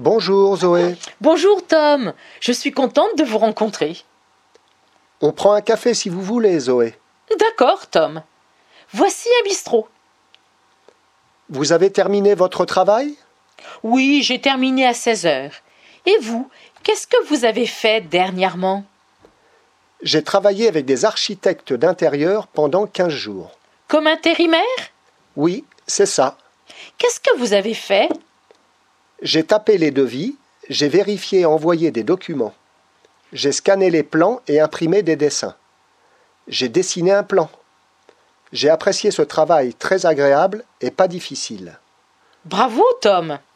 Bonjour Zoé. Bonjour Tom, je suis contente de vous rencontrer. On prend un café si vous voulez, Zoé. D'accord Tom. Voici un bistrot. Vous avez terminé votre travail? Oui, j'ai terminé à 16 heures. Et vous, qu'est-ce que vous avez fait dernièrement? J'ai travaillé avec des architectes d'intérieur pendant 15 jours. Comme intérimaire? Oui, c'est ça. Qu'est-ce que vous avez fait? J'ai tapé les devis, j'ai vérifié et envoyé des documents. J'ai scanné les plans et imprimé des dessins. J'ai dessiné un plan. J'ai apprécié ce travail très agréable et pas difficile. Bravo Tom.